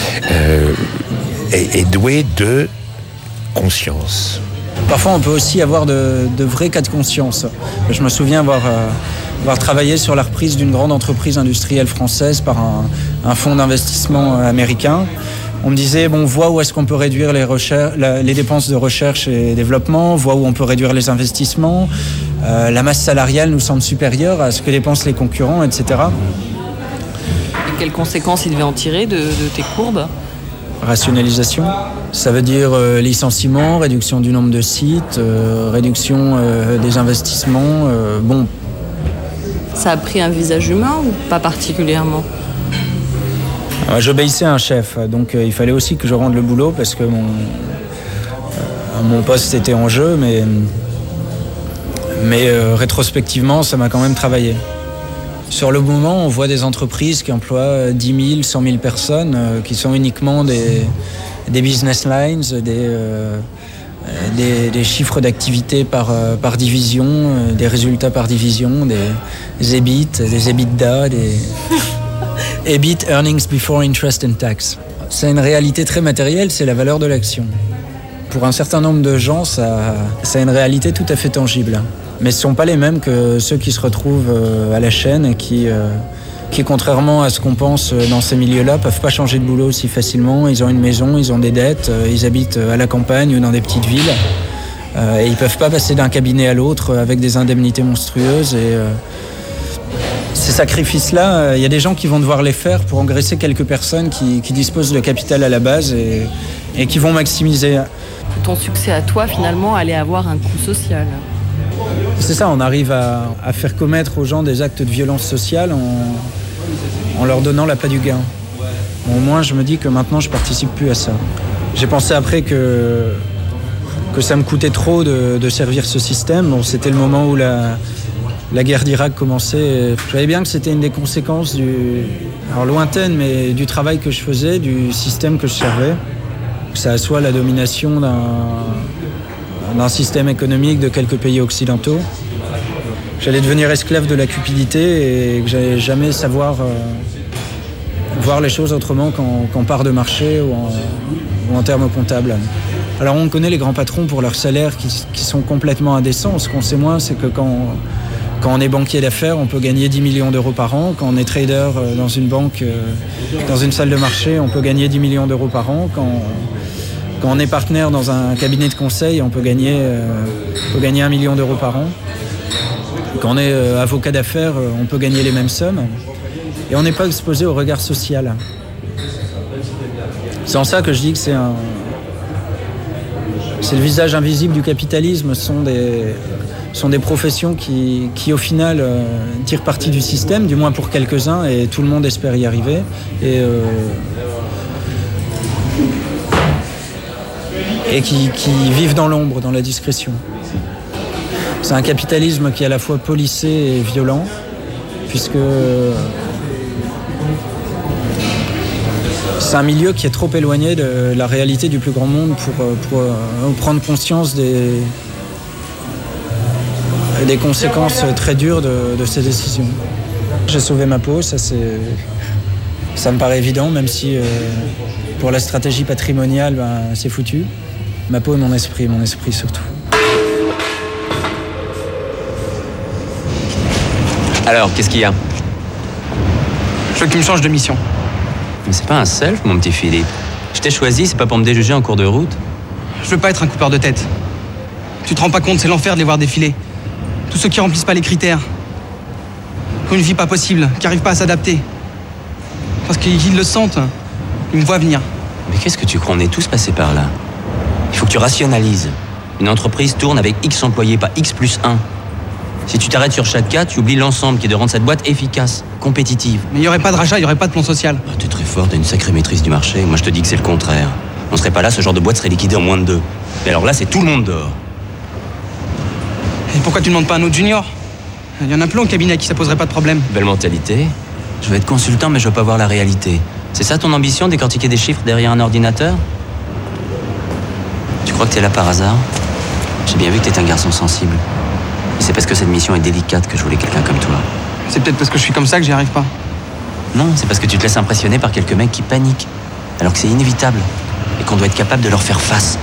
est doué de conscience. Parfois, on peut aussi avoir de vrais cas de conscience. Je me souviens avoir travaillé sur la reprise d'une grande entreprise industrielle française par un fonds d'investissement américain. On me disait, bon, voit où est-ce qu'on peut réduire les dépenses de recherche et développement, voit où on peut réduire les investissements. La masse salariale nous semble supérieure à ce que dépensent les concurrents, etc. Et quelles conséquences il devait en tirer de tes courbes ? Rationalisation, ça veut dire licenciement, réduction du nombre de sites, réduction des investissements. Ça a pris un visage humain ou pas particulièrement ? J'obéissais à un chef, donc il fallait aussi que je rende le boulot parce que mon poste était en jeu, mais rétrospectivement, ça m'a quand même travaillé. Sur le moment, on voit des entreprises qui emploient 10 000, 100 000 personnes, qui sont uniquement des business lines, des chiffres d'activité par division, des résultats par division, des EBIT, des EBITDA, des EBIT, Earnings Before Interest and Tax. C'est une réalité très matérielle, c'est la valeur de l'action. Pour un certain nombre de gens, ça a une réalité tout à fait tangible. Mais ce ne sont pas les mêmes que ceux qui se retrouvent à la chaîne et qui, contrairement à ce qu'on pense dans ces milieux-là, ne peuvent pas changer de boulot aussi facilement. Ils ont une maison, ils ont des dettes, ils habitent à la campagne ou dans des petites villes. Et ils ne peuvent pas passer d'un cabinet à l'autre avec des indemnités monstrueuses. Et ces sacrifices-là, il y a des gens qui vont devoir les faire pour engraisser quelques personnes qui disposent de capital à la base et qui vont maximiser. Ton succès à toi, finalement, allait avoir un coût social. C'est ça, on arrive à faire commettre aux gens des actes de violence sociale en leur donnant l'appât du gain. Au moins, je me dis que maintenant, je participe plus à ça. J'ai pensé après que ça me coûtait trop de servir ce système. Bon, c'était le moment où la guerre d'Irak commençait. Je savais bien que c'était une des conséquences alors lointaine, mais du travail que je faisais, du système que je servais. Que ça soit la domination d'un système économique de quelques pays occidentaux. J'allais devenir esclave de la cupidité et que j'allais jamais savoir voir les choses autrement qu'en part de marché ou en termes comptables. Alors on connaît les grands patrons pour leurs salaires qui sont complètement indécents. Ce qu'on sait moins, c'est que quand on est banquier d'affaires, on peut gagner 10 millions d'euros par an. Quand on est trader dans une banque, dans une salle de marché, on peut gagner 10 millions d'euros par an. Quand on est partenaire dans un cabinet de conseil, on peut gagner 1 million d'euros par an. Quand on est avocat d'affaires, on peut gagner les mêmes sommes. Et on n'est pas exposé au regard social. C'est en ça que je dis que c'est le visage invisible du capitalisme. Ce sont des professions qui au final, tirent parti du système, du moins pour quelques-uns, et tout le monde espère y arriver. Et qui vivent dans l'ombre, dans la discrétion. C'est un capitalisme qui est à la fois policé et violent, puisque c'est un milieu qui est trop éloigné de la réalité du plus grand monde pour prendre conscience des conséquences très dures de ces décisions. J'ai sauvé ma peau, ça me paraît évident, même si pour la stratégie patrimoniale, c'est foutu. Ma peau et mon esprit surtout. Alors, qu'est-ce qu'il y a? Je veux que tu me changes de mission. Mais c'est pas un self, mon petit Philippe. Je t'ai choisi, c'est pas pour me déjuger en cours de route. Je veux pas être un coupeur de tête. Tu te rends pas compte, c'est l'enfer de les voir défiler. Tous ceux qui remplissent pas les critères. Qui ont une vie pas possible, qui arrivent pas à s'adapter. Parce qu'ils le sentent. Ils me voient venir. Mais qu'est-ce que tu crois? On est tous passés par là. Il faut que tu rationalises. Une entreprise tourne avec X employés, pas X plus 1. Si tu t'arrêtes sur chaque cas, tu oublies l'ensemble qui est de rendre cette boîte efficace, compétitive. Mais il n'y aurait pas de rachat, il n'y aurait pas de plan social. Oh, t'es très fort, t'as une sacrée maîtrise du marché. Moi, je te dis que c'est le contraire. On serait pas là, ce genre de boîte serait liquidée en moins de 2. Mais alors là, c'est tout le monde dehors. Et pourquoi tu ne demandes pas un autre junior? Il y en a plein au cabinet qui ça poserait pas de problème. Belle mentalité. Je veux être consultant, mais je veux pas voir la réalité. C'est ça ton ambition, décortiquer des chiffres derrière un ordinateur? Tu crois que t'es là par hasard? J'ai bien vu que t'es un garçon sensible. Et c'est parce que cette mission est délicate que je voulais quelqu'un comme toi. C'est peut-être parce que je suis comme ça que j'y arrive pas. Non, c'est parce que tu te laisses impressionner par quelques mecs qui paniquent, alors que c'est inévitable, et qu'on doit être capable de leur faire face.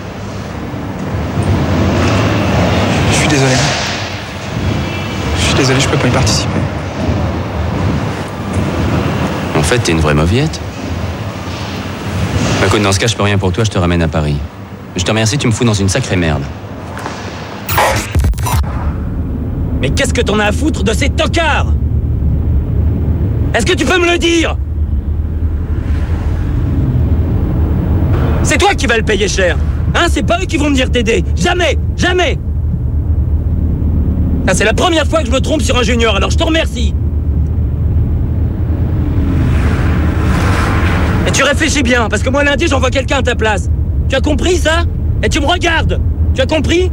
Je suis désolé. Je peux pas y participer. En fait, t'es une vraie mauviette. Écoute, dans ce cas, je peux rien pour toi, je te ramène à Paris. Je te remercie, tu me fous dans une sacrée merde. Mais qu'est-ce que t'en as à foutre de ces tocards? Est-ce que tu peux me le dire? C'est toi qui vas le payer cher. Hein, c'est pas eux qui vont venir t'aider. Jamais, jamais. Ça, c'est la première fois que je me trompe sur un junior, alors je te remercie. Et tu réfléchis bien, parce que moi lundi, j'envoie quelqu'un à ta place. Tu as compris ça? Et tu me regardes. Tu as compris?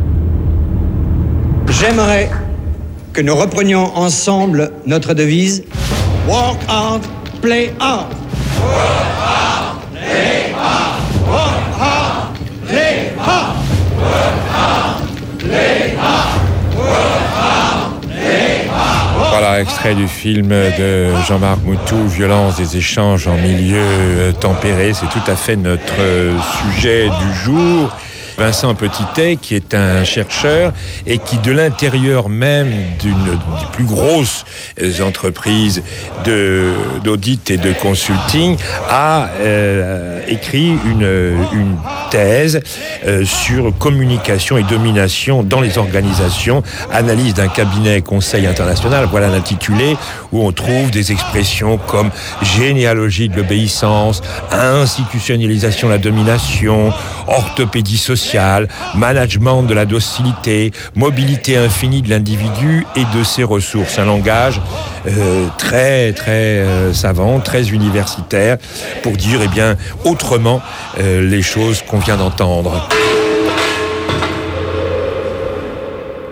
J'aimerais que nous reprenions ensemble notre devise Work hard, play hard. Work hard, play hard. Work hard, play hard. Work hard, play hard. Work hard, play hard. Voilà, extrait du film de Jean-Marc Moutou, Violence des échanges en milieu tempéré. C'est tout à fait notre sujet du jour. Vincent Petitet, qui est un chercheur et qui, de l'intérieur même d'une des plus grosses entreprises d'audit et de consulting, a écrit une thèse sur communication et domination dans les organisations, analyse d'un cabinet conseil international, voilà l'intitulé, où on trouve des expressions comme généalogie de l'obéissance, institutionnalisation de la domination, orthopédie sociale, management de la docilité, mobilité infinie de l'individu et de ses ressources. Un langage très savant, très universitaire, pour dire autrement les choses qu'on vient d'entendre.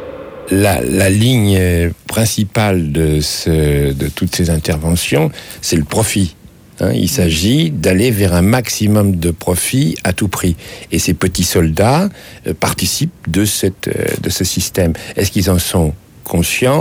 la ligne principale de toutes ces interventions, c'est le profit. Il s'agit d'aller vers un maximum de profit à tout prix. Et ces petits soldats participent de ce système. Est-ce qu'ils en sont conscients ?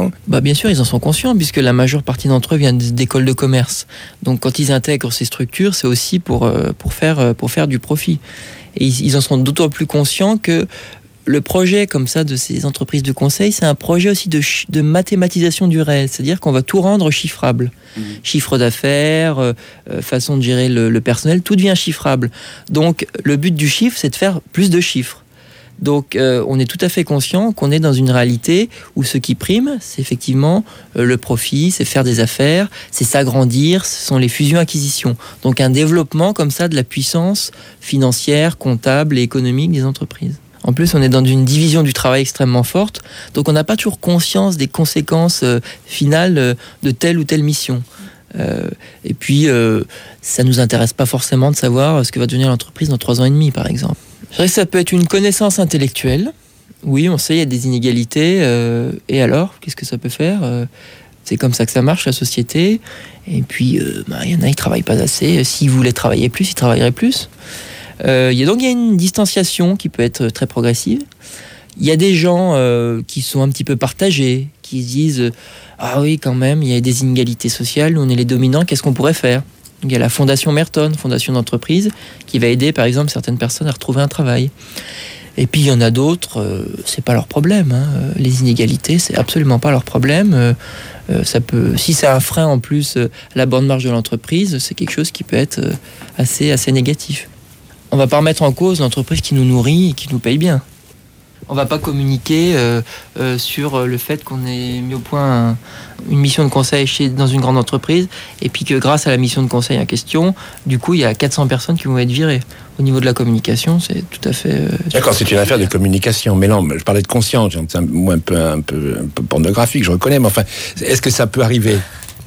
Bien sûr, ils en sont conscients, puisque la majeure partie d'entre eux viennent d'écoles de commerce. Donc quand ils intègrent ces structures, c'est aussi pour faire du profit. Et ils en sont d'autant plus conscients que le projet comme ça de ces entreprises de conseil, c'est un projet aussi de mathématisation du réel, c'est-à-dire qu'on va tout rendre chiffrable. Chiffre d'affaires, façon de gérer le personnel, tout devient chiffrable. Donc le but du chiffre, c'est de faire plus de chiffres. Donc on est tout à fait conscient qu'on est dans une réalité où ce qui prime, c'est effectivement le profit, c'est faire des affaires, c'est s'agrandir, ce sont les fusions-acquisitions. Donc un développement comme ça de la puissance financière, comptable et économique des entreprises. En plus, on est dans une division du travail extrêmement forte, donc on n'a pas toujours conscience des conséquences finales de telle ou telle mission. Et puis, ça ne nous intéresse pas forcément de savoir ce que va devenir l'entreprise dans 3 ans et demi, par exemple. Je dirais que ça peut être une connaissance intellectuelle. Oui, on sait, il y a des inégalités. Et alors, qu'est-ce que ça peut faire ? C'est comme ça que ça marche, la société. Et puis, il y en a qui ne travaillent pas assez. S'ils voulaient travailler plus, ils travailleraient plus. Il y a une distanciation qui peut être très progressive. Il y a des gens qui sont un petit peu partagés, qui se disent « Ah oui, quand même, il y a des inégalités sociales, nous on est les dominants, qu'est-ce qu'on pourrait faire ?» Il y a la Fondation Merton, fondation d'entreprise, qui va aider par exemple certaines personnes à retrouver un travail. Et puis il y en a d'autres, c'est pas leur problème. Les inégalités, c'est absolument pas leur problème. Si c'est un frein en plus à la bonne marge de l'entreprise, c'est quelque chose qui peut être assez négatif. On ne va pas remettre en cause l'entreprise qui nous nourrit et qui nous paye bien. On ne va pas communiquer sur le fait qu'on ait mis au point une mission de conseil dans une grande entreprise et puis que grâce à la mission de conseil en question, du coup, il y a 400 personnes qui vont être virées. Au niveau de la communication, c'est tout à fait... D'accord, c'est une affaire de communication. Mais non, je parlais de conscience. C'est un mot un peu pornographique, je reconnais. Mais enfin, est-ce que ça peut arriver ?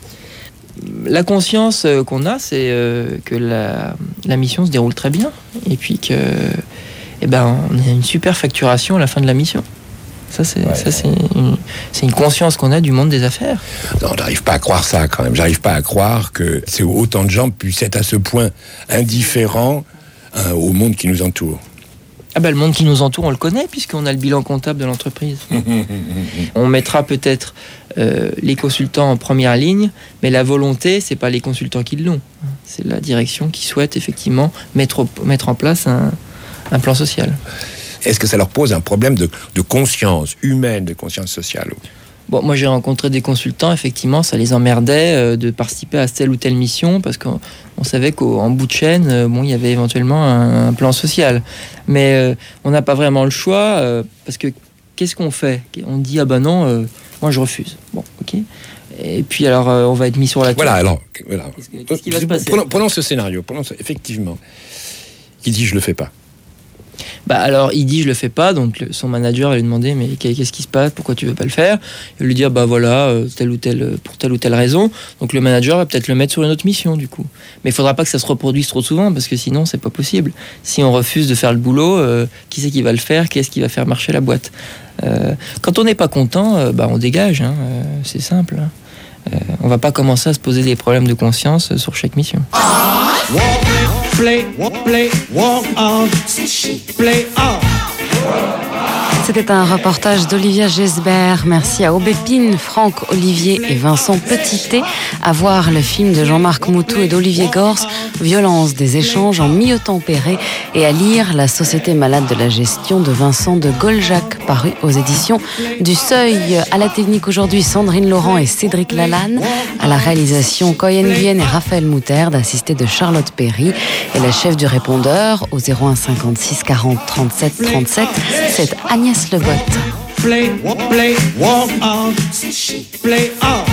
La conscience qu'on a, c'est que la mission se déroule très bien et puis que on a une super facturation à la fin de la mission. C'est une conscience qu'on a du monde des affaires. Non, j'arrive pas à croire ça quand même. J'arrive pas à croire que autant de gens puissent être à ce point indifférents au monde qui nous entoure. Le monde qui nous entoure, on le connaît puisqu'on a le bilan comptable de l'entreprise. On mettra peut-être les consultants en première ligne, mais la volonté, c'est pas les consultants qui l'ont. C'est la direction qui souhaite effectivement mettre en place un plan social. Est-ce que ça leur pose un problème de conscience humaine, de conscience sociale ? Moi j'ai rencontré des consultants, effectivement, ça les emmerdait de participer à telle ou telle mission parce qu'on savait qu'en bout de chaîne, il y avait éventuellement un plan social. Mais on n'a pas vraiment le choix parce que qu'est-ce qu'on fait ? On dit non, moi je refuse. Bon, ok. Et puis alors on va être mis sur la touche. Voilà. Qu'est-ce qui va se passer ? Prenons ce scénario, effectivement. Il dit je le fais pas. Alors il dit je le fais pas, donc son manager va lui demander mais qu'est-ce qui se passe, pourquoi tu veux pas le faire ? Il va lui dire pour telle ou telle raison. Donc le manager va peut-être le mettre sur une autre mission du coup. Mais il faudra pas que ça se reproduise trop souvent parce que sinon c'est pas possible. Si on refuse de faire le boulot, qui c'est qui va le faire ? Qui est-ce qui va faire marcher la boîte ? Quand on n'est pas content, on dégage. C'est simple. On va pas commencer à se poser des problèmes de conscience sur chaque mission. Play on, play on. C'était un reportage d'Olivia Gesbert. Merci à Aubépine, Franck Olivier et Vincent Petitet. À voir le film de Jean-Marc Moutou et d'Olivier Gors, Violence des échanges en milieu tempéré, et à lire La Société malade de la gestion de Vincent de Goljac, paru aux éditions du Seuil. À la technique aujourd'hui, Sandrine Laurent et Cédric Lalanne. À la réalisation, Coyen Guyenne et Raphaël Mouterde, assistés de Charlotte Perry. Et la chef du répondeur au 01 56 40 37 37, c'est Agnès Lebotte. Play on, play on.